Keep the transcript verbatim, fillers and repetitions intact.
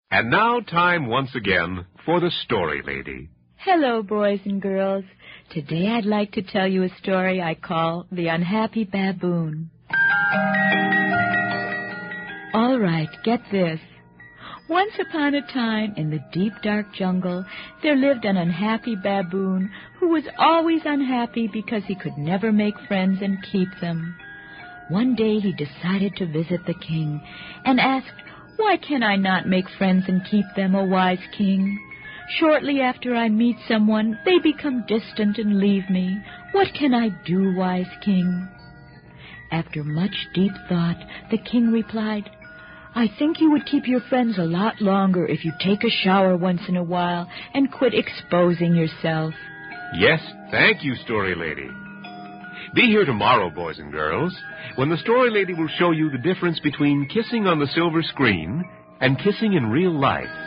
And now time once again for the Story Lady. Hello, boys and girls. Today I'd like to tell you a story I call The Unhappy Baboon. All right, get this. Once upon a time, in the deep, dark jungle, there lived an unhappy baboon who was always unhappy because he could never make friends and keep them. One day he decided to visit the king and asked, "Why can I not make friends and keep them, O wise king? Shortly after I meet someone, they become distant and leave me. What can I do, wise king?" After much deep thought, the king replied, "I think you would keep your friends a lot longer if you take a shower once in a while and quit exposing yourself." Yes, thank you, Story Lady. Be here tomorrow, boys and girls, when the Story Lady will show you the difference between kissing on the silver screen and kissing in real life.